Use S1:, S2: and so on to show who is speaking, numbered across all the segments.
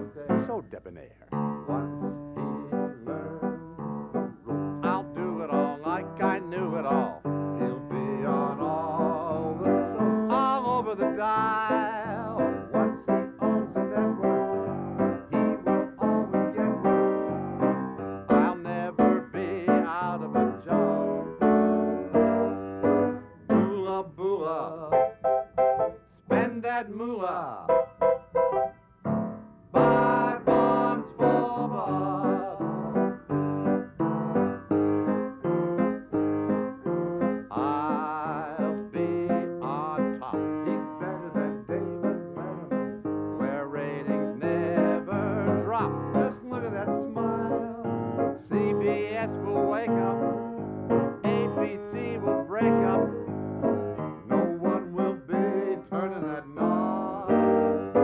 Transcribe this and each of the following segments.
S1: so debonair.
S2: Once he learns the ropes,
S1: I'll do it all like I knew it all.
S2: he'll be on all the soaps.
S1: All over the dial.
S2: Once he owns a network, he will always get work.
S1: I'll never be out of a job.
S2: Boola boola,
S1: Spend that moolah.
S2: buy bonds for Bob.
S1: I'll be on top.
S2: He's better than David Letterman.
S1: Where ratings never drop.
S2: Just look at that smile.
S1: CBS will wake up. ABC will break up.
S2: No one will be turning that knob.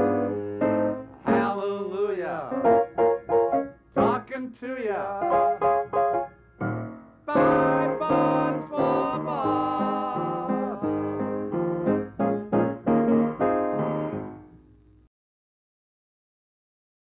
S1: Hallelujah. Talking to ya.